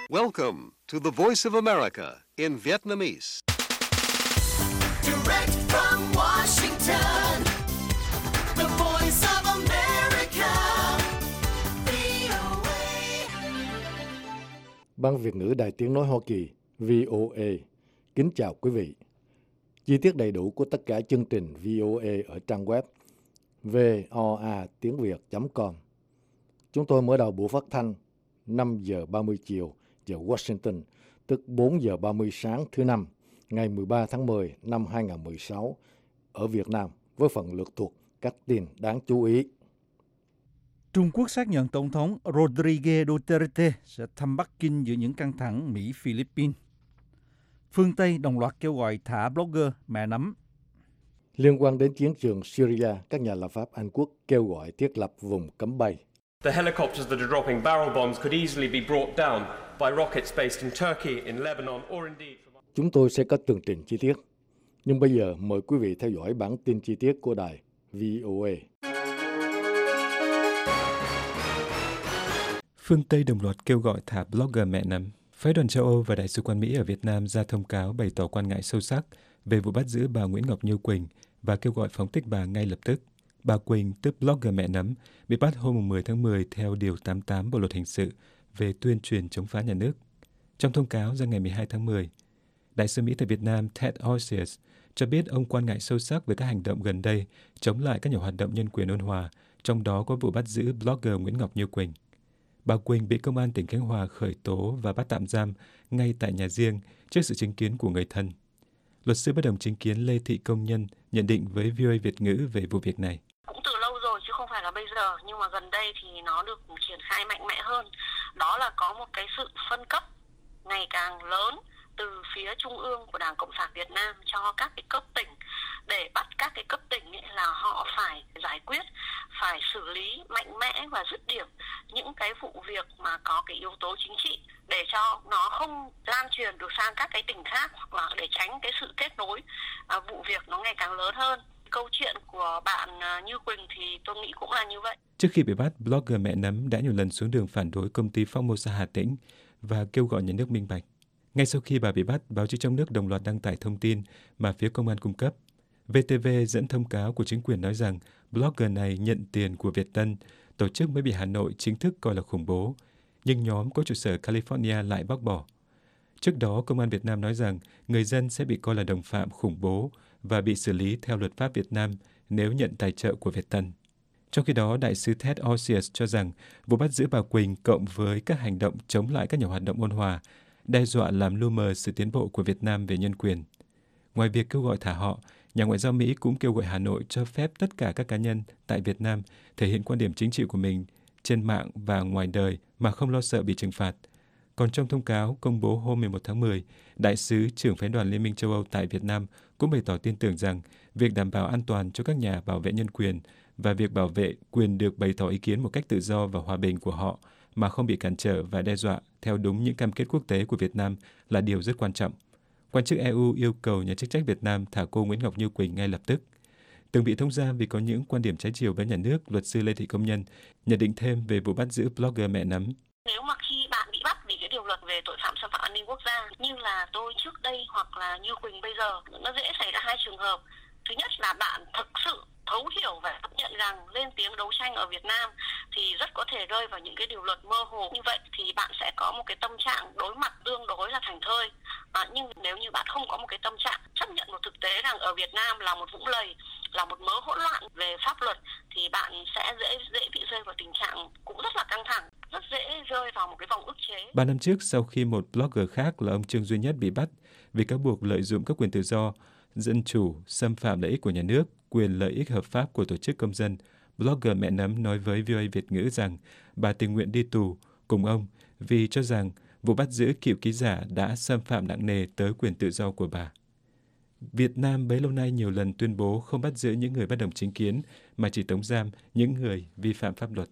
Welcome to the Voice of America in Vietnamese. Direct from Washington, the Voice of America, VOA. Ban Việt ngữ Đài Tiếng nói Hoa Kỳ, VOA, kính chào quý vị. Chi tiết đầy đủ của tất cả chương trình VOA ở trang web voatiếngviet.com. Chúng tôi mở đầu buổi phát thanh 5 giờ 30 chiều giờ Washington, tức 4 giờ 30 sáng thứ Năm, ngày 13 tháng 10 năm 2016 ở Việt Nam với phần lược thuộc các tin đáng chú ý. Trung Quốc xác nhận Tổng thống Rodrigo Duterte sẽ thăm Bắc Kinh giữa những căng thẳng Mỹ-Philippines. Phương Tây đồng loạt kêu gọi thả blogger mẹ nấm. Liên quan đến chiến trường Syria, các nhà lập pháp Anh Quốc kêu gọi thiết lập vùng cấm bay. The helicopters that are dropping barrel bombs could easily be brought down by rockets based in Turkey, in Lebanon, or indeed from... Chúng tôi sẽ có tường trình chi tiết. Nhưng bây giờ mời quý vị theo dõi bản tin chi tiết của đài VOA. Phương Tây đồng loạt kêu gọi thả blogger mẹ nấm. Phái đoàn châu Âu và Đại sứ quán Mỹ ở Việt Nam ra thông cáo bày tỏ quan ngại sâu sắc về vụ bắt giữ bà Nguyễn Ngọc Như Quỳnh và kêu gọi phóng thích bà ngay lập tức. Bà Quỳnh, tức blogger mẹ nấm, bị bắt hôm 10 tháng 10 theo Điều 88 Bộ Luật Hình sự về tuyên truyền chống phá nhà nước. Trong thông cáo ra ngày 12 tháng 10, Đại sứ Mỹ tại Việt Nam Ted Osius cho biết ông quan ngại sâu sắc về các hành động gần đây chống lại các nhà hoạt động nhân quyền ôn hòa, trong đó có vụ bắt giữ blogger Nguyễn Ngọc Như Quỳnh. Bà Quỳnh bị Công an tỉnh Khánh Hòa khởi tố và bắt tạm giam ngay tại nhà riêng trước sự chứng kiến của người thân. Luật sư bất đồng chính kiến Lê Thị Công Nhân nhận định với VOA Việt ngữ về vụ việc này. Cũng từ lâu rồi chứ không phải là bây giờ, nhưng mà gần đây thì nó được triển khai mạnh mẽ hơn. Đó là có một cái sự phân cấp ngày càng lớn từ phía trung ương của Đảng Cộng sản Việt Nam cho các cái cấp tỉnh, để bắt các cái cấp tỉnh ấy là họ phải giải quyết, phải xử lý mạnh mẽ và dứt điểm những cái vụ việc mà có cái yếu tố chính trị, để cho nó không lan truyền được sang các cái tỉnh khác, hoặc là để tránh cái sự kết nối vụ việc nó ngày càng lớn hơn. Câu chuyện của bạn Như Quỳnh thì tôi nghĩ cũng là như vậy. Trước khi bị bắt, blogger mẹ nấm đã nhiều lần xuống đường phản đối công ty Formosa Hà Tĩnh và kêu gọi nhà nước minh bạch. Ngay sau khi bà bị bắt, báo chí trong nước đồng loạt đăng tải thông tin mà phía công an cung cấp. VTV dẫn thông cáo của chính quyền nói rằng blogger này nhận tiền của Việt Tân, tổ chức mới bị Hà Nội chính thức coi là khủng bố, nhưng nhóm có trụ sở California lại bác bỏ. Trước đó, Công an Việt Nam nói rằng người dân sẽ bị coi là đồng phạm khủng bố và bị xử lý theo luật pháp Việt Nam nếu nhận tài trợ của Việt Tân. Trong khi đó, Đại sứ Ted Osius cho rằng vụ bắt giữ bà Quỳnh cộng với các hành động chống lại các nhà hoạt động ôn hòa đe dọa làm lu mờ sự tiến bộ của Việt Nam về nhân quyền. Ngoài việc kêu gọi thả họ, nhà ngoại giao Mỹ cũng kêu gọi Hà Nội cho phép tất cả các cá nhân tại Việt Nam thể hiện quan điểm chính trị của mình trên mạng và ngoài đời mà không lo sợ bị trừng phạt. Còn trong thông cáo công bố hôm 11 tháng 10, Đại sứ trưởng phái đoàn Liên minh châu Âu tại Việt Nam cũng bày tỏ tin tưởng rằng việc đảm bảo an toàn cho các nhà bảo vệ nhân quyền và việc bảo vệ quyền được bày tỏ ý kiến một cách tự do và hòa bình của họ mà không bị cản trở và đe dọa theo đúng những cam kết quốc tế của Việt Nam là điều rất quan trọng. Quan chức EU yêu cầu nhà chức trách Việt Nam thả cô Nguyễn Ngọc Như Quỳnh ngay lập tức. Từng bị thông giam vì có những quan điểm trái chiều với nhà nước, luật sư Lê Thị Công Nhân nhận định thêm về vụ bắt giữ blogger mẹ nấm. Nếu mà khi bạn bị bắt vì cái điều luật về tội phạm xâm phạm an ninh quốc gia như là tôi trước đây hoặc là Như Quỳnh bây giờ, nó dễ xảy ra hai trường hợp. Thứ nhất là bạn thực sự thấu hiểu và chấp nhận rằng lên tiếng đấu tranh ở Việt Nam thì rất có thể rơi vào những cái điều luật mơ hồ. Như vậy thì bạn sẽ có một cái tâm trạng đối mặt tương đối là thành thơi. Nhưng nếu như bạn không có một cái tâm trạng chấp nhận một thực tế rằng ở Việt Nam là một vũng lầy, là một mớ hỗn loạn về pháp luật, thì bạn sẽ dễ bị rơi vào tình trạng cũng rất là căng thẳng, rất dễ rơi vào một cái vòng ức chế. 3 năm trước, sau khi một blogger khác là ông Trương Duy Nhất bị bắt vì cáo buộc lợi dụng các quyền tự do, dân chủ, xâm phạm lợi ích của nhà nước, quyền lợi ích hợp pháp của tổ chức công dân, blogger mẹ nấm nói với VOA Việt ngữ rằng bà tình nguyện đi tù cùng ông vì cho rằng vụ bắt giữ cựu ký giả đã xâm phạm nặng nề tới quyền tự do của bà. Việt Nam bấy lâu nay nhiều lần tuyên bố không bắt giữ những người bất đồng chính kiến mà chỉ tống giam những người vi phạm pháp luật.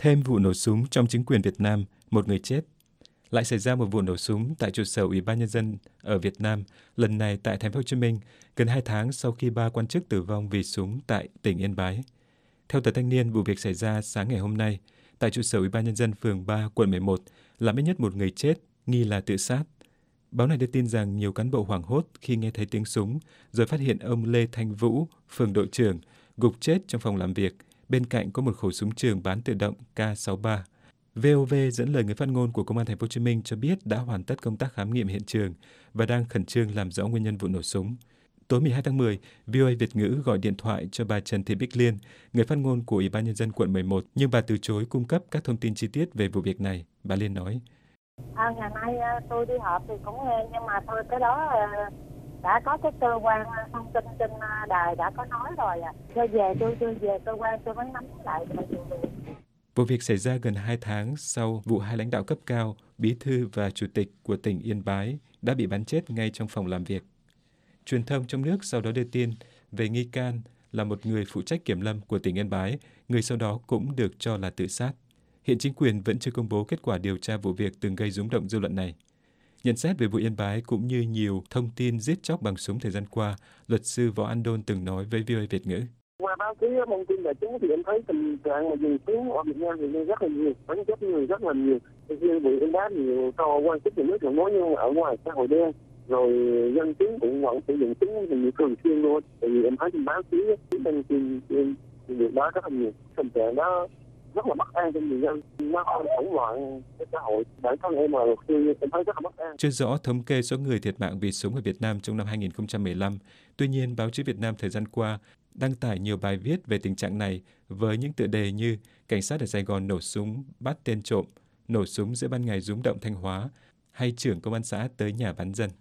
Thêm vụ nổ súng trong chính quyền Việt Nam, một người chết. Lại xảy ra một vụ nổ súng tại trụ sở Ủy ban Nhân dân ở Việt Nam, lần này tại Thành phố Hồ Chí Minh, gần 2 tháng sau khi 3 quan chức tử vong vì súng tại tỉnh Yên Bái. Theo tờ Thanh niên, vụ việc xảy ra sáng ngày hôm nay tại trụ sở Ủy ban Nhân dân phường 3, quận 11, làm ít nhất một người chết, nghi là tự sát. Báo này đưa tin rằng nhiều cán bộ hoảng hốt khi nghe thấy tiếng súng, rồi phát hiện ông Lê Thanh Vũ, phường đội trưởng, gục chết trong phòng làm việc. Bên cạnh có một khẩu súng trường bán tự động K63. VOV dẫn lời người phát ngôn của Công an Thành phố Hồ Chí Minh cho biết đã hoàn tất công tác khám nghiệm hiện trường và đang khẩn trương làm rõ nguyên nhân vụ nổ súng. Tối 12 tháng 10, VOA Việt ngữ gọi điện thoại cho bà Trần Thị Bích Liên, người phát ngôn của Ủy ban Nhân dân quận 11, nhưng bà từ chối cung cấp các thông tin chi tiết về vụ việc này. Bà Liên nói: Ngày nay tôi đi họp thì cũng nghe, nhưng mà thôi cái đó đã có cái cơ quan thông tin trên đài đã có nói rồi à. Tôi về cơ quan tôi mới nắm lại được. Vụ việc xảy ra gần 2 tháng sau vụ 2 lãnh đạo cấp cao, bí thư và chủ tịch của tỉnh Yên Bái đã bị bắn chết ngay trong phòng làm việc. Truyền thông trong nước sau đó đưa tin về nghi can là một người phụ trách kiểm lâm của tỉnh Yên Bái, người sau đó cũng được cho là tự sát. Hiện chính quyền vẫn chưa công bố kết quả điều tra vụ việc từng gây rúng động dư luận này. Nhận xét về vụ Yên Bái cũng như nhiều thông tin giết chóc bằng súng thời gian qua, luật sư Võ An Đôn từng nói với VOA Việt ngữ: Qua báo chí thông tin đại chúng thì em thấy tình trạng mà dùng súng ở Việt Nam thì rất là nhiều, bắn chết người rất là nhiều. Riêng vụ Yên Bái nhiều to quan chức nhà nước là nói, nhưng ở ngoài xã hội đen rồi dân chúng cũng vẫn sử dụng súng thì thường xuyên luôn. Tại vì em thấy trên báo chí thông tin việc đó rất là nhiều. Tình trạng đó rất là bất an cho người dân, nó hỗn loạn cái xã hội. Bản thân em là luật sư, em thấy rất là bất an. Chưa rõ thống kê số người thiệt mạng vì súng ở Việt Nam trong năm 2015. Tuy nhiên, báo chí Việt Nam thời gian qua đăng tải nhiều bài viết về tình trạng này với những tựa đề như cảnh sát ở Sài Gòn nổ súng bắt tên trộm, nổ súng giữa ban ngày rúng động Thanh Hóa, hay trưởng công an xã tới nhà bắn dân.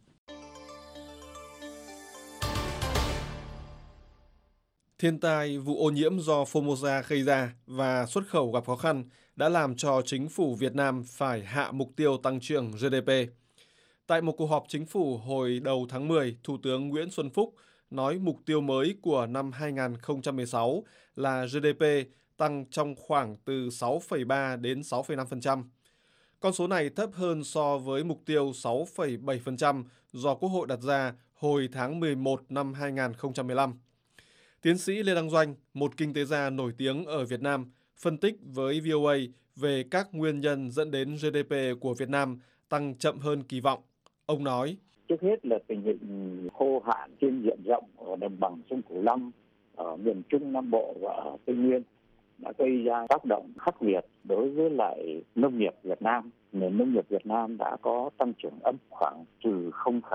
Thiên tai, vụ ô nhiễm do Formosa gây ra và xuất khẩu gặp khó khăn đã làm cho chính phủ Việt Nam phải hạ mục tiêu tăng trưởng GDP. Tại một cuộc họp chính phủ hồi đầu tháng 10, Thủ tướng Nguyễn Xuân Phúc nói mục tiêu mới của năm 2016 là GDP tăng trong khoảng từ 6,3 đến 6,5%. Con số này thấp hơn so với mục tiêu 6,7% do Quốc hội đặt ra hồi tháng 11 năm 2015. Tiến sĩ Lê Đăng Doanh, một kinh tế gia nổi tiếng ở Việt Nam, phân tích với VOA về các nguyên nhân dẫn đến GDP của Việt Nam tăng chậm hơn kỳ vọng. Ông nói: Trước hết là tình hình khô hạn trên diện rộng ở đồng bằng sông Cửu Long, ở miền Trung Nam Bộ và ở Tây Nguyên đã gây ra tác động khắc nghiệt đối với lại nông nghiệp Việt Nam. Nền nông nghiệp Việt Nam đã có tăng trưởng âm khoảng trừ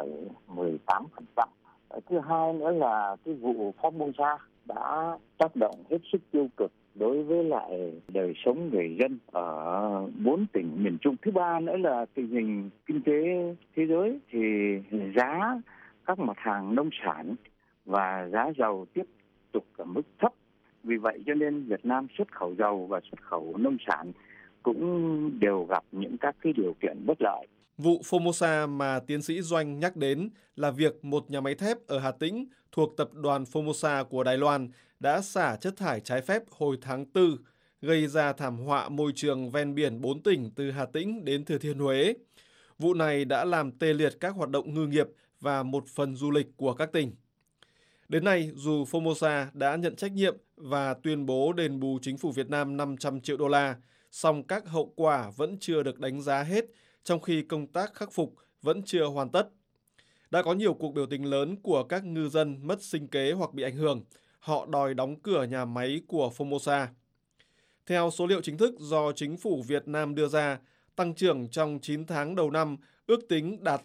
0,18%. Thứ hai nữa là cái vụ Formosa đã tác động hết sức tiêu cực đối với lại đời sống người dân ở 4 tỉnh miền Trung. Thứ ba nữa là tình hình kinh tế thế giới thì giá các mặt hàng nông sản và giá dầu tiếp tục ở mức thấp. Vì vậy cho nên Việt Nam xuất khẩu dầu và xuất khẩu nông sản cũng đều gặp những các cái điều kiện bất lợi. Vụ Formosa mà tiến sĩ Doanh nhắc đến là việc một nhà máy thép ở Hà Tĩnh thuộc tập đoàn Formosa của Đài Loan đã xả chất thải trái phép hồi tháng 4, gây ra thảm họa môi trường ven biển 4 tỉnh từ Hà Tĩnh đến Thừa Thiên Huế. Vụ này đã làm tê liệt các hoạt động ngư nghiệp và một phần du lịch của các tỉnh. Đến nay, dù Formosa đã nhận trách nhiệm và tuyên bố đền bù chính phủ Việt Nam 500 triệu đô la, song các hậu quả vẫn chưa được đánh giá hết, trong khi công tác khắc phục vẫn chưa hoàn tất. Đã có nhiều cuộc biểu tình lớn của các ngư dân mất sinh kế hoặc bị ảnh hưởng. Họ đòi đóng cửa nhà máy của Formosa. Theo số liệu chính thức do chính phủ Việt Nam đưa ra, tăng trưởng trong 9 tháng đầu năm ước tính đạt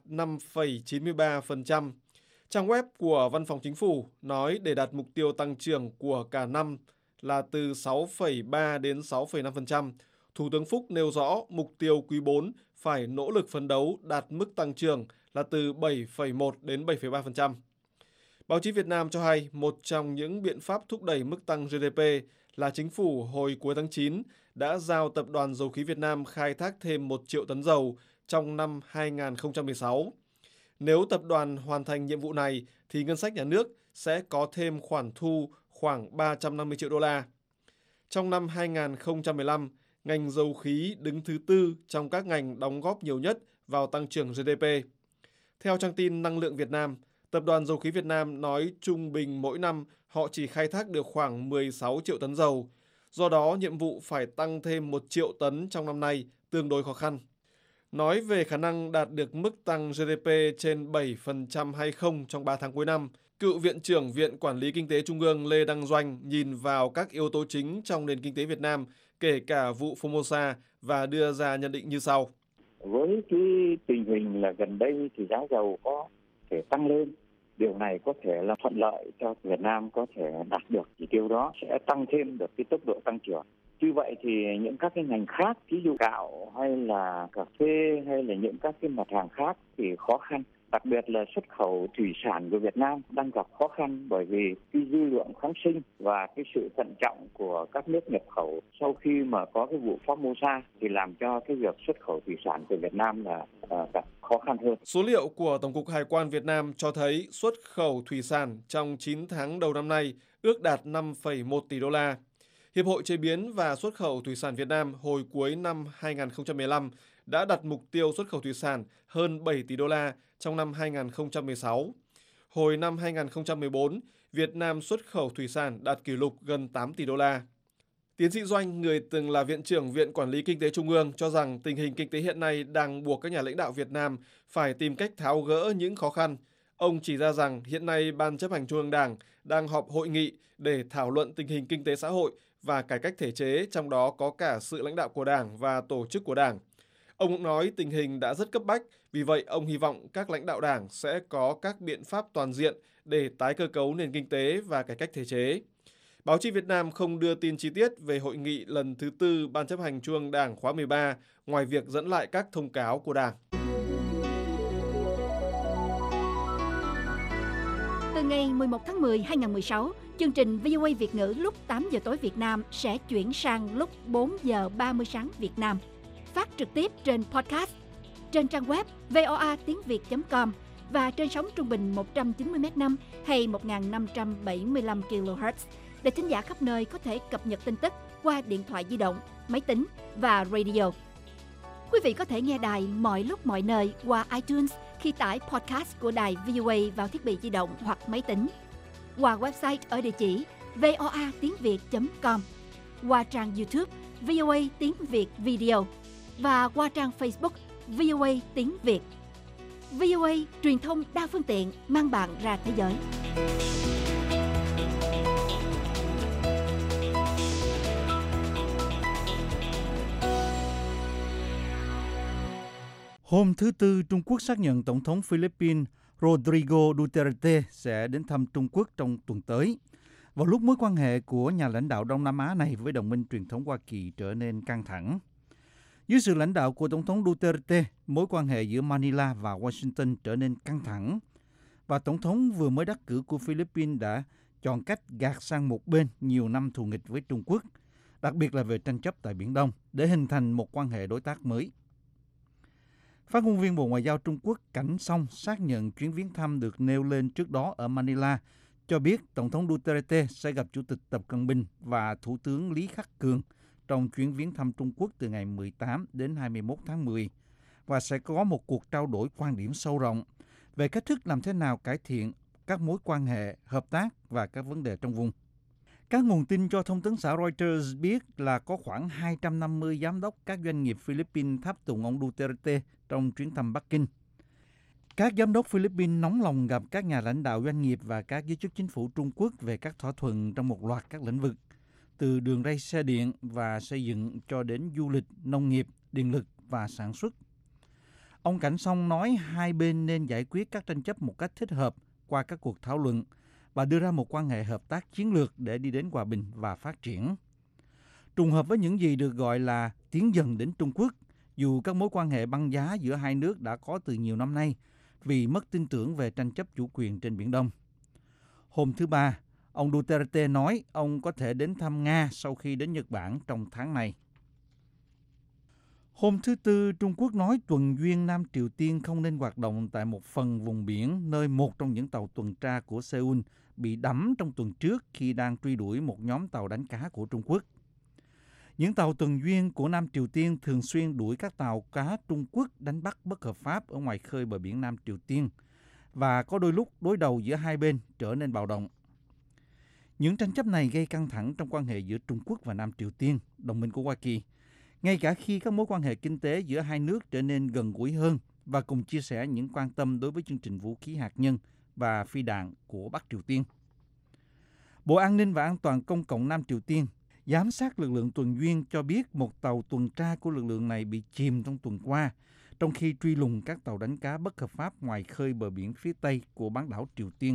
5,93%. Trang web của Văn phòng Chính phủ nói để đạt mục tiêu tăng trưởng của cả năm là từ 6,3 đến 6,5%. Thủ tướng Phúc nêu rõ mục tiêu quý 4 phải nỗ lực phấn đấu đạt mức tăng trưởng là từ 7,1 đến 7,3%. Báo chí Việt Nam cho hay một trong những biện pháp thúc đẩy mức tăng GDP là chính phủ hồi cuối tháng 9 đã giao Tập đoàn Dầu khí Việt Nam khai thác thêm 1 triệu tấn dầu trong năm 2016. Nếu tập đoàn hoàn thành nhiệm vụ này thì ngân sách nhà nước sẽ có thêm khoản thu khoảng 350 triệu đô la. Trong năm 2015, ngành dầu khí đứng thứ 4 trong các ngành đóng góp nhiều nhất vào tăng trưởng GDP. Theo trang tin Năng lượng Việt Nam, Tập đoàn Dầu khí Việt Nam nói trung bình mỗi năm họ chỉ khai thác được khoảng 16 triệu tấn dầu. Do đó, nhiệm vụ phải tăng thêm 1 triệu tấn trong năm nay tương đối khó khăn. Nói về khả năng đạt được mức tăng GDP trên 7% hay không trong 3 tháng cuối năm, cựu Viện trưởng Viện Quản lý Kinh tế Trung ương Lê Đăng Doanh nhìn vào các yếu tố chính trong nền kinh tế Việt Nam, kể cả vụ Formosa, và đưa ra nhận định như sau. Với cái tình hình là gần đây thì giá dầu có thể tăng lên. Điều này có thể là thuận lợi cho Việt Nam có thể đạt được chỉ tiêu đó, sẽ tăng thêm được cái tốc độ tăng trưởng. Như vậy thì những các cái ngành khác, ví dụ gạo hay là cà phê hay là những các cái mặt hàng khác thì khó khăn. Đặc biệt là xuất khẩu thủy sản của Việt Nam đang gặp khó khăn bởi vì cái dư lượng kháng sinh và cái sự thận trọng của các nước nhập khẩu sau khi mà có cái vụ Formosa thì làm cho cái việc xuất khẩu thủy sản của Việt Nam là gặp khó khăn hơn. Số liệu của Tổng cục Hải quan Việt Nam cho thấy xuất khẩu thủy sản trong 9 tháng đầu năm nay ước đạt 5,1 tỷ đô la. Hiệp hội Chế biến và Xuất khẩu Thủy sản Việt Nam hồi cuối năm 2015 đã đặt mục tiêu xuất khẩu thủy sản hơn 7 tỷ đô la trong năm 2016. Hồi năm 2014, Việt Nam xuất khẩu thủy sản đạt kỷ lục gần 8 tỷ đô la. Tiến sĩ Doanh, người từng là Viện trưởng Viện Quản lý Kinh tế Trung ương, cho rằng tình hình kinh tế hiện nay đang buộc các nhà lãnh đạo Việt Nam phải tìm cách tháo gỡ những khó khăn. Ông chỉ ra rằng hiện nay Ban Chấp hành Trung ương Đảng đang họp hội nghị để thảo luận tình hình kinh tế xã hội và cải cách thể chế, trong đó có cả sự lãnh đạo của Đảng và tổ chức của Đảng. Ông cũng nói tình hình đã rất cấp bách, vì vậy ông hy vọng các lãnh đạo Đảng sẽ có các biện pháp toàn diện để tái cơ cấu nền kinh tế và cải cách thể chế. Báo chí Việt Nam không đưa tin chi tiết về hội nghị lần thứ 4 Ban Chấp hành Trung ương Đảng khóa 13, ngoài việc dẫn lại các thông cáo của Đảng. Từ ngày 11 tháng 10, 2016, chương trình VOA Việt ngữ lúc 8 giờ tối Việt Nam sẽ chuyển sang lúc 4 giờ 30 sáng Việt Nam. Phát trực tiếp trên podcast, trên trang web voatinhviet.com và trên sóng trung bình 190 MHz hay 1575 kHz để thính giả khắp nơi có thể cập nhật tin tức qua điện thoại di động, máy tính và radio. Quý vị có thể nghe đài mọi lúc mọi nơi qua iTunes khi tải podcast của đài VOA vào thiết bị di động hoặc máy tính, qua website ở địa chỉ voatinhviet.com, qua trang YouTube VOA Tiếng Việt Video và qua trang Facebook VOA Tiếng Việt. VOA, truyền thông đa phương tiện mang bạn ra thế giới. Hôm thứ Tư, Trung Quốc xác nhận Tổng thống Philippines Rodrigo Duterte sẽ đến thăm Trung Quốc trong tuần tới, vào lúc mối quan hệ của nhà lãnh đạo Đông Nam Á này với đồng minh truyền thống Hoa Kỳ trở nên căng thẳng. Dưới sự lãnh đạo của Tổng thống Duterte, mối quan hệ giữa Manila và Washington trở nên căng thẳng, và Tổng thống vừa mới đắc cử của Philippines đã chọn cách gạt sang một bên nhiều năm thù nghịch với Trung Quốc, đặc biệt là về tranh chấp tại Biển Đông, để hình thành một quan hệ đối tác mới. Phát ngôn viên Bộ Ngoại giao Trung Quốc Cảnh Song xác nhận chuyến viếng thăm được nêu lên trước đó ở Manila, cho biết Tổng thống Duterte sẽ gặp Chủ tịch Tập Cận Bình và Thủ tướng Lý Khắc Cường trong chuyến viếng thăm Trung Quốc từ ngày 18 đến 21 tháng 10 và sẽ có một cuộc trao đổi quan điểm sâu rộng về cách thức làm thế nào cải thiện các mối quan hệ, hợp tác và các vấn đề trong vùng. Các nguồn tin cho thông tấn xã Reuters biết là có khoảng 250 giám đốc các doanh nghiệp Philippines tháp tùng ông Duterte trong chuyến thăm Bắc Kinh. Các giám đốc Philippines nóng lòng gặp các nhà lãnh đạo doanh nghiệp và các giới chức chính phủ Trung Quốc về các thỏa thuận trong một loạt các lĩnh vực, từ đường ray xe điện và xây dựng cho đến du lịch, nông nghiệp, điện lực và sản xuất. Ông Cảnh Song nói hai bên nên giải quyết các tranh chấp một cách thích hợp qua các cuộc thảo luận và đưa ra một quan hệ hợp tác chiến lược để đi đến hòa bình và phát triển. Trùng hợp với những gì được gọi là tiến dần đến Trung Quốc, dù các mối quan hệ băng giá giữa hai nước đã có từ nhiều năm nay vì mất tin tưởng về tranh chấp chủ quyền trên Biển Đông. Hôm thứ Ba, ông Duterte nói ông có thể đến thăm Nga sau khi đến Nhật Bản trong tháng này. Hôm thứ Tư, Trung Quốc nói tuần duyên Nam Triều Tiên không nên hoạt động tại một phần vùng biển nơi một trong những tàu tuần tra của Seoul bị đắm trong tuần trước khi đang truy đuổi một nhóm tàu đánh cá của Trung Quốc. Những tàu tuần duyên của Nam Triều Tiên thường xuyên đuổi các tàu cá Trung Quốc đánh bắt bất hợp pháp ở ngoài khơi bờ biển Nam Triều Tiên và có đôi lúc đối đầu giữa hai bên trở nên bạo động. Những tranh chấp này gây căng thẳng trong quan hệ giữa Trung Quốc và Nam Triều Tiên, đồng minh của Hoa Kỳ, ngay cả khi các mối quan hệ kinh tế giữa hai nước trở nên gần gũi hơn và cùng chia sẻ những quan tâm đối với chương trình vũ khí hạt nhân và phi đạn của Bắc Triều Tiên. Bộ An ninh và An toàn Công cộng Nam Triều Tiên giám sát lực lượng tuần duyên cho biết một tàu tuần tra của lực lượng này bị chìm trong tuần qua, trong khi truy lùng các tàu đánh cá bất hợp pháp ngoài khơi bờ biển phía Tây của bán đảo Triều Tiên.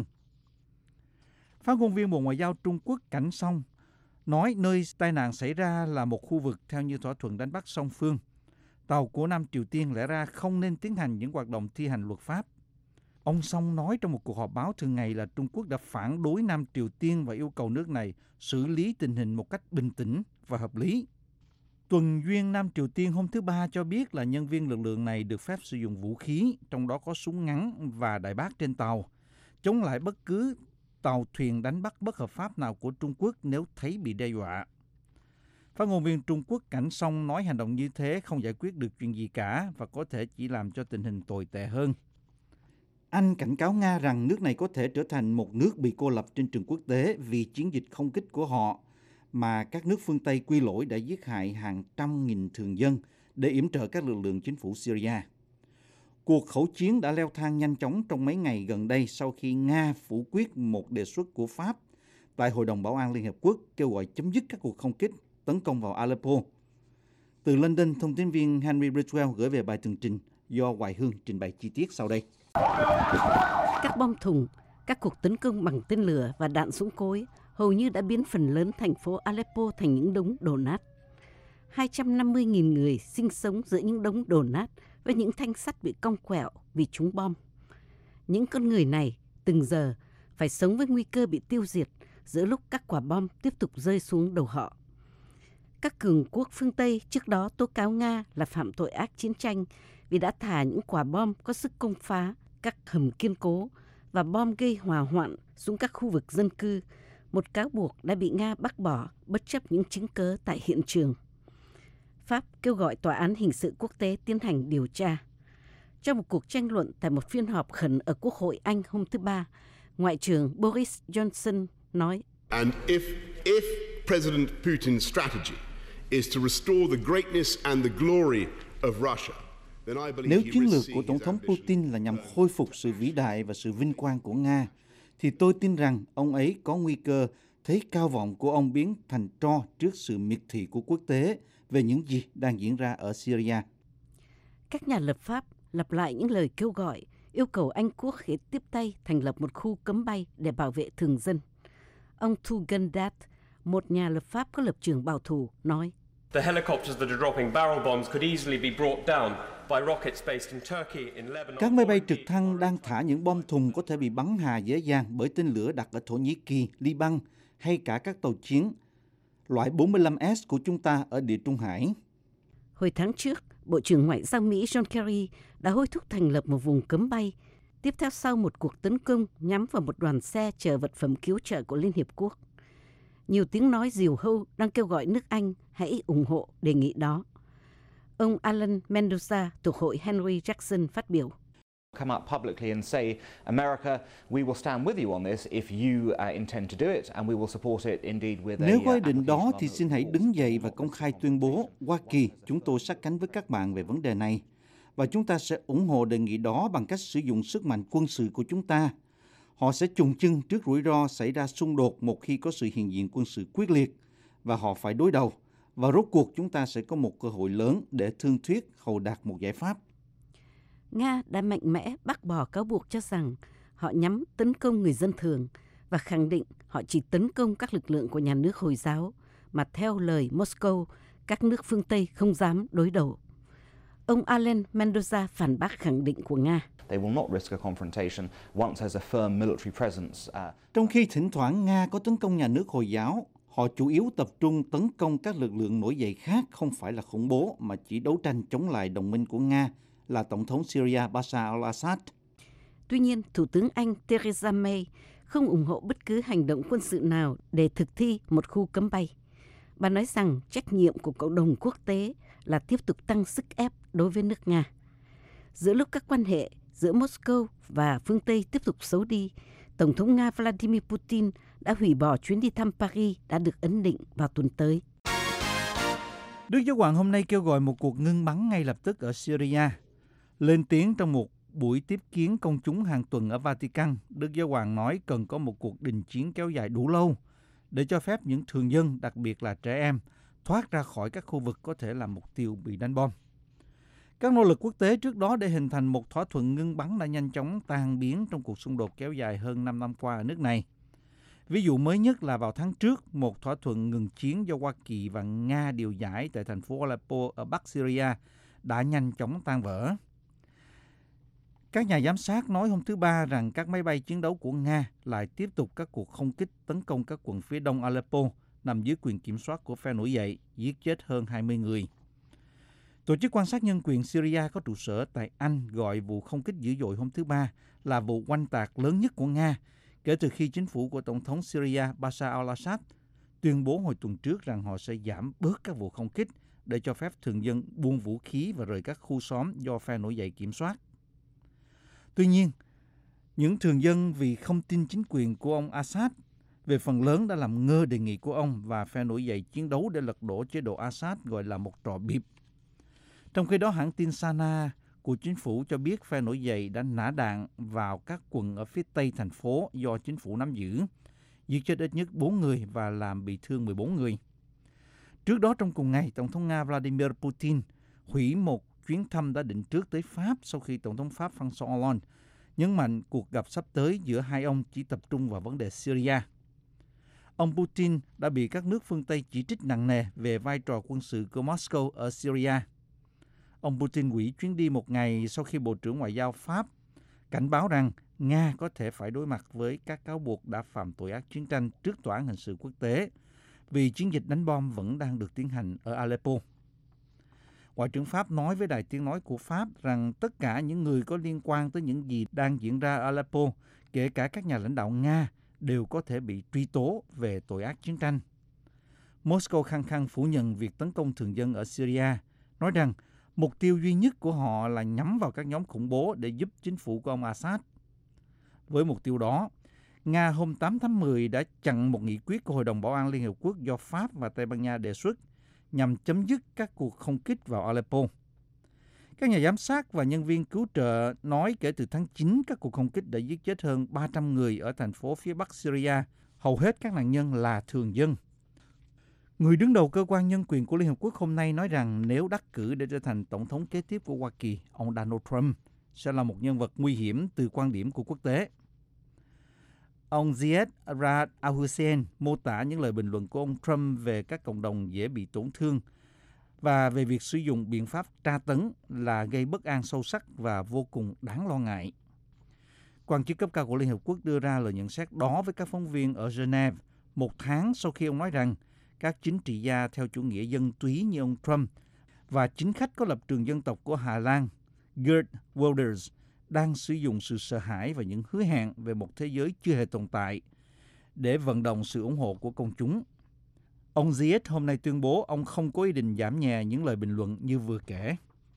Phát ngôn viên Bộ Ngoại giao Trung Quốc Cảnh Song nói nơi tai nạn xảy ra là một khu vực theo như thỏa thuận đánh bắt song phương. Tàu của Nam Triều Tiên lẽ ra không nên tiến hành những hoạt động thi hành luật pháp. Ông Song nói trong một cuộc họp báo thường ngày là Trung Quốc đã phản đối Nam Triều Tiên và yêu cầu nước này xử lý tình hình một cách bình tĩnh và hợp lý. Tuần duyên Nam Triều Tiên hôm thứ Ba cho biết là nhân viên lực lượng này được phép sử dụng vũ khí, trong đó có súng ngắn và đại bác trên tàu, chống lại bất cứ tàu thuyền đánh bắt bất hợp pháp nào của Trung Quốc nếu thấy bị đe dọa. Phát ngôn viên Trung Quốc Cảnh Song nói hành động như thế không giải quyết được chuyện gì cả và có thể chỉ làm cho tình hình tồi tệ hơn. Anh cảnh cáo Nga rằng nước này có thể trở thành một nước bị cô lập trên trường quốc tế vì chiến dịch không kích của họ, mà các nước phương Tây quy lỗi đã giết hại hàng trăm nghìn thường dân để yểm trợ các lực lượng chính phủ Syria. Cuộc khẩu chiến đã leo thang nhanh chóng trong mấy ngày gần đây sau khi Nga phủ quyết một đề xuất của Pháp tại Hội đồng Bảo an Liên Hợp Quốc kêu gọi chấm dứt các cuộc không kích tấn công vào Aleppo. Từ London, thông tin viên Henry Bridgewell gửi về bài tường trình do Hoài Hương trình bày chi tiết sau đây. Các bom thùng, các cuộc tấn công bằng tên lửa và đạn súng cối hầu như đã biến phần lớn thành phố Aleppo thành những đống đổ nát. 250.000 người sinh sống giữa những đống đổ nát với những thanh sắt bị cong quẹo vì trúng bom. Những con người này từng giờ phải sống với nguy cơ bị tiêu diệt giữa lúc các quả bom tiếp tục rơi xuống đầu họ. Các cường quốc phương Tây trước đó tố cáo Nga là phạm tội ác chiến tranh vì đã thả những quả bom có sức công phá các hầm kiên cố và bom gây hỏa hoạn xuống các khu vực dân cư, một cáo buộc đã bị Nga bác bỏ bất chấp những chứng cớ tại hiện trường. Pháp kêu gọi Tòa án Hình sự Quốc tế tiến hành điều tra. Trong một cuộc tranh luận tại một phiên họp khẩn ở Quốc hội Anh hôm thứ Ba, Ngoại trưởng Boris Johnson nói: And if President Putin's strategy is to restore the greatness and the glory of Russia, nếu chiến lược của Tổng thống Putin là nhằm khôi phục sự vĩ đại và sự vinh quang của Nga, thì tôi tin rằng ông ấy có nguy cơ thấy cao vọng của ông biến thành tro trước sự miệt thị của quốc tế về những gì đang diễn ra ở Syria. Các nhà lập pháp lặp lại những lời kêu gọi, yêu cầu Anh quốc hãy tiếp tay thành lập một khu cấm bay để bảo vệ thường dân. Ông Tugendhat Dutt, một nhà lập pháp có lập trường bảo thủ, nói: The helicopters that are dropping barrel bombs could easily be brought down by rockets based in Turkey, in Lebanon. Các máy bay trực thăng đang thả những bom thùng có thể bị bắn hạ dễ dàng bởi tên lửa đặt ở Thổ Nhĩ Kỳ, Liban hay cả các tàu chiến loại 45S của chúng ta ở Địa Trung Hải. Hồi tháng trước, Bộ trưởng Ngoại giao Mỹ John Kerry đã hối thúc thành lập một vùng cấm bay, tiếp theo sau một cuộc tấn công nhắm vào một đoàn xe chở vật phẩm cứu trợ của Liên Hiệp Quốc. Nhiều tiếng nói diều hâu đang kêu gọi nước Anh hãy ủng hộ đề nghị đó. Ông Alan Mendoza thuộc Hội Henry Jackson phát biểu: Come up publicly and say, America, we will stand with you on this if you intend to do it, and we will support it indeed with Nếu có ý định đó thì xin hãy đứng dậy và công khai tuyên bố: Hoa Kỳ, chúng tôi sát cánh với các bạn về vấn đề này, và chúng ta sẽ ủng hộ đề nghị đó bằng cách sử dụng sức mạnh quân sự của chúng ta. Họ sẽ chùng chân trước rủi ro xảy ra xung đột một khi có sự hiện diện quân sự quyết liệt, và họ phải đối đầu. Và rốt cuộc chúng ta sẽ có một cơ hội lớn để thương thuyết hầu đạt một giải pháp. Nga đã mạnh mẽ bác bỏ cáo buộc cho rằng họ nhắm tấn công người dân thường và khẳng định họ chỉ tấn công các lực lượng của nhà nước Hồi giáo, mà theo lời Moscow, các nước phương Tây không dám đối đầu. Ông Alan Mendoza phản bác khẳng định của Nga. Trong khi thỉnh thoảng Nga có tấn công nhà nước Hồi giáo, họ chủ yếu tập trung tấn công các lực lượng nổi dậy khác không phải là khủng bố mà chỉ đấu tranh chống lại đồng minh của Nga là Tổng thống Syria Bashar al-Assad. Tuy nhiên, Thủ tướng Anh Theresa May không ủng hộ bất cứ hành động quân sự nào để thực thi một khu cấm bay. Bà nói rằng trách nhiệm của cộng đồng quốc tế là tiếp tục tăng sức ép đối với nước Nga. Giữa lúc các quan hệ giữa Moscow và phương Tây tiếp tục xấu đi, Tổng thống Nga Vladimir Putin đã hủy bỏ chuyến đi thăm Paris đã được ấn định vào tuần tới. Đức Giáo hoàng hôm nay kêu gọi một cuộc ngưng bắn ngay lập tức ở Syria. Lên tiếng trong một buổi tiếp kiến công chúng hàng tuần ở Vatican, Đức Giáo hoàng nói cần có một cuộc đình chiến kéo dài đủ lâu để cho phép những thường dân, đặc biệt là trẻ em, thoát ra khỏi các khu vực có thể là mục tiêu bị đánh bom. Các nỗ lực quốc tế trước đó để hình thành một thỏa thuận ngưng bắn đã nhanh chóng tan biến trong cuộc xung đột kéo dài hơn 5 năm qua ở nước này. Ví dụ mới nhất là vào tháng trước, một thỏa thuận ngừng chiến do Hoa Kỳ và Nga điều giải tại thành phố Aleppo ở Bắc Syria đã nhanh chóng tan vỡ. Các nhà giám sát nói hôm thứ Ba rằng các máy bay chiến đấu của Nga lại tiếp tục các cuộc không kích tấn công các quận phía đông Aleppo nằm dưới quyền kiểm soát của phe nổi dậy, giết chết hơn 20 người. Tổ chức quan sát nhân quyền Syria có trụ sở tại Anh gọi vụ không kích dữ dội hôm thứ Ba là vụ oanh tạc lớn nhất của Nga kể từ khi chính phủ của Tổng thống Syria Bashar al-Assad tuyên bố hồi tuần trước rằng họ sẽ giảm bớt các vụ không kích để cho phép thường dân buông vũ khí và rời các khu xóm do phe nổi dậy kiểm soát. Tuy nhiên, những thường dân vì không tin chính quyền của ông Assad về phần lớn đã làm ngơ đề nghị của ông và phe nổi dậy chiến đấu để lật đổ chế độ Assad gọi là một trò bịp. Trong khi đó, hãng tin Sana của chính phủ cho biết phe nổi dậy đã nã đạn vào các quận ở phía tây thành phố do chính phủ nắm giữ, giết chết ít nhất 4 người và làm bị thương 14 người. Trước đó trong cùng ngày, Tổng thống Nga Vladimir Putin hủy một chuyến thăm đã định trước tới Pháp sau khi Tổng thống Pháp François Hollande nhấn mạnh cuộc gặp sắp tới giữa hai ông chỉ tập trung vào vấn đề Syria. Ông Putin đã bị các nước phương Tây chỉ trích nặng nề về vai trò quân sự của Moscow ở Syria. Ông Putin hủy chuyến đi một ngày sau khi Bộ trưởng Ngoại giao Pháp cảnh báo rằng Nga có thể phải đối mặt với các cáo buộc đã phạm tội ác chiến tranh trước tòa án hình sự quốc tế vì chiến dịch đánh bom vẫn đang được tiến hành ở Aleppo. Ngoại trưởng Pháp nói với Đài Tiếng Nói của Pháp rằng tất cả những người có liên quan tới những gì đang diễn ra ở Aleppo, kể cả các nhà lãnh đạo Nga, đều có thể bị truy tố về tội ác chiến tranh. Moscow khăng khăng phủ nhận việc tấn công thường dân ở Syria, nói rằng mục tiêu duy nhất của họ là nhắm vào các nhóm khủng bố để giúp chính phủ của ông Assad. Với mục tiêu đó, Nga hôm 8 tháng 10 đã chặn một nghị quyết của Hội đồng Bảo an Liên Hợp Quốc do Pháp và Tây Ban Nha đề xuất nhằm chấm dứt các cuộc không kích vào Aleppo. Các nhà giám sát và nhân viên cứu trợ nói kể từ tháng 9, các cuộc không kích đã giết chết hơn 300 người ở thành phố phía Bắc Syria, hầu hết các nạn nhân là thường dân. Người đứng đầu cơ quan nhân quyền của Liên Hợp Quốc hôm nay nói rằng nếu đắc cử để trở thành tổng thống kế tiếp của Hoa Kỳ, ông Donald Trump sẽ là một nhân vật nguy hiểm từ quan điểm của quốc tế. Ông Ziad Raad Al-Hussein mô tả những lời bình luận của ông Trump về các cộng đồng dễ bị tổn thương và về việc sử dụng biện pháp tra tấn là gây bất an sâu sắc và vô cùng đáng lo ngại. Quan chức cấp cao của Liên Hợp Quốc đưa ra lời nhận xét đó với các phóng viên ở Geneva một tháng sau khi ông nói rằng các chính trị gia theo chủ nghĩa dân túy như ông Trump và chính khách có lập trường dân tộc của Hà Lan, Geert Wilders, đang sử dụng sự sợ hãi và những hứa hẹn về một thế giới chưa hề tồn tại để vận động sự ủng hộ của công chúng. Ông Ziad hôm nay tuyên bố ông không có ý định giảm nhẹ những lời bình luận như vừa kể.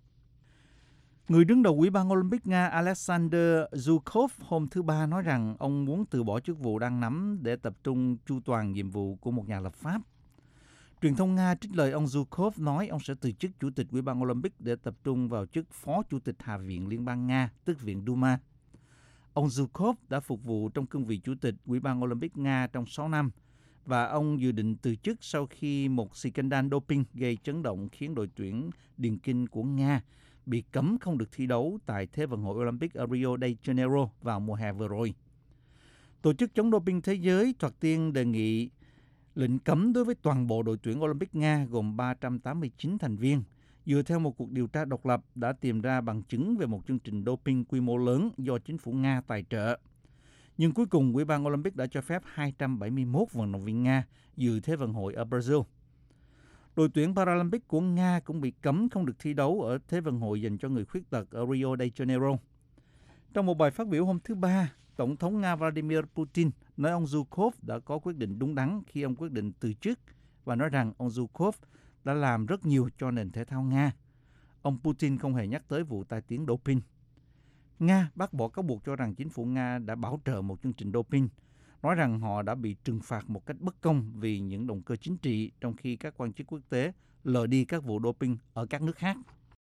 Người đứng đầu Ủy ban Olympic Nga Alexander Zhukov hôm thứ Ba nói rằng ông muốn từ bỏ chức vụ đang nắm để tập trung chu toàn nhiệm vụ của một nhà lập pháp. Truyền thông Nga trích lời ông Zhukov nói ông sẽ từ chức Chủ tịch Ủy ban Olympic để tập trung vào chức Phó Chủ tịch Hạ viện Liên bang Nga, tức Viện Duma. Ông Zhukov đã phục vụ trong cương vị Chủ tịch Ủy ban Olympic Nga trong 6 năm, và ông dự định từ chức sau khi một scandal doping gây chấn động khiến đội tuyển điền kinh của Nga bị cấm không được thi đấu tại Thế vận hội Olympic ở Rio de Janeiro vào mùa hè vừa rồi. Tổ chức chống doping thế giới thoạt tiên đề nghị lệnh cấm đối với toàn bộ đội tuyển Olympic Nga gồm 389 thành viên, dựa theo một cuộc điều tra độc lập đã tìm ra bằng chứng về một chương trình doping quy mô lớn do chính phủ Nga tài trợ. Nhưng cuối cùng, Ủy ban Olympic đã cho phép 271 vận động viên Nga dự Thế vận hội ở Brazil. Đội tuyển Paralympic của Nga cũng bị cấm không được thi đấu ở Thế vận hội dành cho người khuyết tật ở Rio de Janeiro. Trong một bài phát biểu hôm thứ Ba, Tổng thống Nga Vladimir Putin nói ông Zhukov đã có quyết định đúng đắn khi ông quyết định từ chức và nói rằng ông Zhukov đã làm rất nhiều cho nền thể thao Nga. Ông Putin không hề nhắc tới vụ tai tiếng doping. Nga bác bỏ cáo buộc cho rằng chính phủ Nga đã bảo trợ một chương trình doping, nói rằng họ đã bị trừng phạt một cách bất công vì những động cơ chính trị, trong khi các quan chức quốc tế lờ đi các vụ doping ở các nước khác.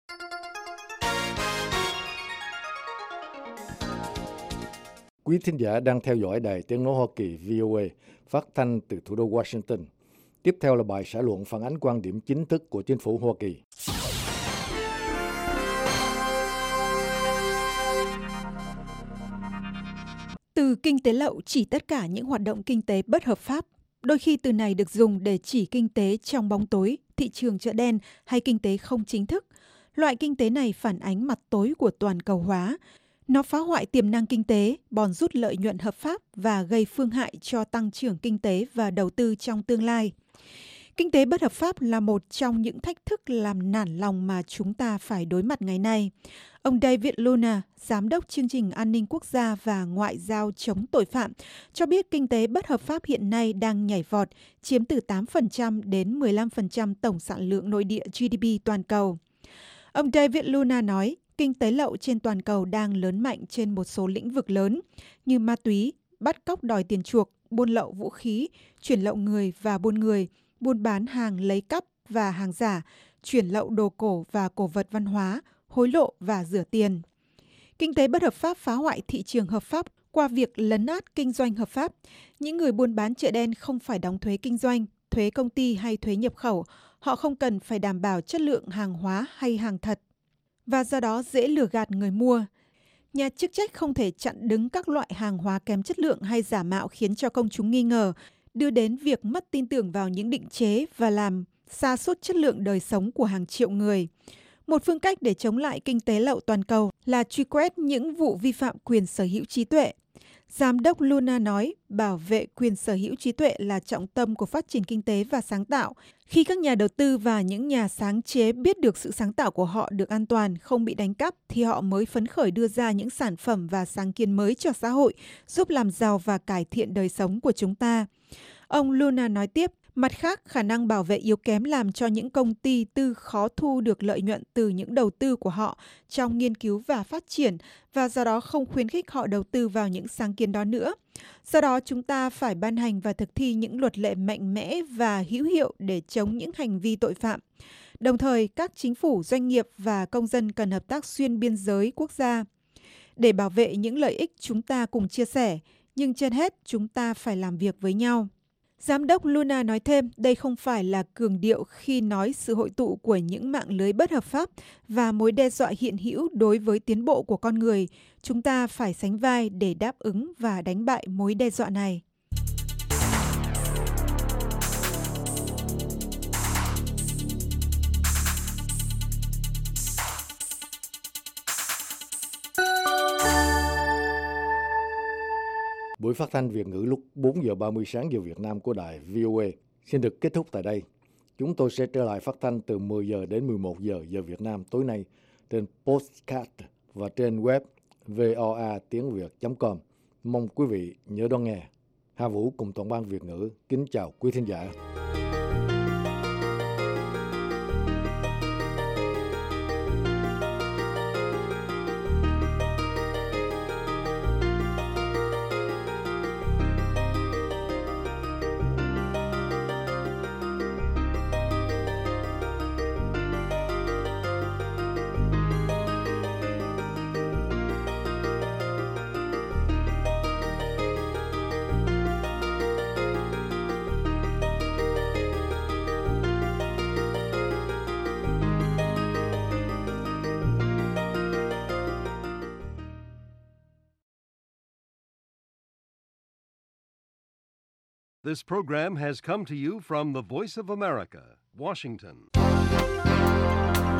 Quý thính giả đang theo dõi Đài Tiếng nói Hoa Kỳ VOA phát thanh từ thủ đô Washington. Tiếp theo là bài xã luận phản ánh quan điểm chính thức của chính phủ Hoa Kỳ. Từ kinh tế lậu chỉ tất cả những hoạt động kinh tế bất hợp pháp. Đôi khi từ này được dùng để chỉ kinh tế trong bóng tối, thị trường chợ đen hay kinh tế không chính thức. Loại kinh tế này phản ánh mặt tối của toàn cầu hóa. Nó phá hoại tiềm năng kinh tế, bòn rút lợi nhuận hợp pháp và gây phương hại cho tăng trưởng kinh tế và đầu tư trong tương lai. Kinh tế bất hợp pháp là một trong những thách thức làm nản lòng mà chúng ta phải đối mặt ngày nay. Ông David Luna, Giám đốc chương trình an ninh quốc gia và ngoại giao chống tội phạm, cho biết kinh tế bất hợp pháp hiện nay đang nhảy vọt, chiếm từ 8% đến 15% tổng sản lượng nội địa GDP toàn cầu. Ông David Luna nói, kinh tế lậu trên toàn cầu đang lớn mạnh trên một số lĩnh vực lớn như ma túy, bắt cóc đòi tiền chuộc, buôn lậu vũ khí, chuyển lậu người và buôn người, buôn bán hàng lấy cắp và hàng giả, chuyển lậu đồ cổ và cổ vật văn hóa, hối lộ và rửa tiền. Kinh tế bất hợp pháp phá hoại thị trường hợp pháp qua việc lấn át kinh doanh hợp pháp. Những người buôn bán chợ đen không phải đóng thuế kinh doanh, thuế công ty hay thuế nhập khẩu. Họ không cần phải đảm bảo chất lượng hàng hóa hay hàng thật, và do đó dễ lừa gạt người mua. Nhà chức trách không thể chặn đứng các loại hàng hóa kém chất lượng hay giả mạo khiến cho công chúng nghi ngờ, đưa đến việc mất tin tưởng vào những định chế và làm sa sút chất lượng đời sống của hàng triệu người. Một phương cách để chống lại kinh tế lậu toàn cầu là truy quét những vụ vi phạm quyền sở hữu trí tuệ. Giám đốc Luna nói, bảo vệ quyền sở hữu trí tuệ là trọng tâm của phát triển kinh tế và sáng tạo. Khi các nhà đầu tư và những nhà sáng chế biết được sự sáng tạo của họ được an toàn, không bị đánh cắp, thì họ mới phấn khởi đưa ra những sản phẩm và sáng kiến mới cho xã hội, giúp làm giàu và cải thiện đời sống của chúng ta. Ông Luna nói tiếp, mặt khác, khả năng bảo vệ yếu kém làm cho những công ty tư khó thu được lợi nhuận từ những đầu tư của họ trong nghiên cứu và phát triển, và do đó không khuyến khích họ đầu tư vào những sáng kiến đó nữa. Do đó, chúng ta phải ban hành và thực thi những luật lệ mạnh mẽ và hữu hiệu để chống những hành vi tội phạm. Đồng thời, các chính phủ, doanh nghiệp và công dân cần hợp tác xuyên biên giới quốc gia để bảo vệ những lợi ích chúng ta cùng chia sẻ, nhưng trên hết, chúng ta phải làm việc với nhau. Giám đốc Luna nói thêm, đây không phải là cường điệu khi nói sự hội tụ của những mạng lưới bất hợp pháp và mối đe dọa hiện hữu đối với tiến bộ của con người. Chúng ta phải sánh vai để đáp ứng và đánh bại mối đe dọa này. Buổi phát thanh Việt ngữ lúc 4 giờ 30 sáng giờ Việt Nam của đài VOA xin được kết thúc tại đây. Chúng tôi sẽ trở lại phát thanh từ 10 giờ đến 11 giờ giờ Việt Nam tối nay trên podcast và trên web voa.tiếng.việt.com. Mong quý vị nhớ đón nghe. Hà Vũ cùng toàn ban Việt ngữ kính chào quý thính giả. This program has come to you from the Voice of America, Washington.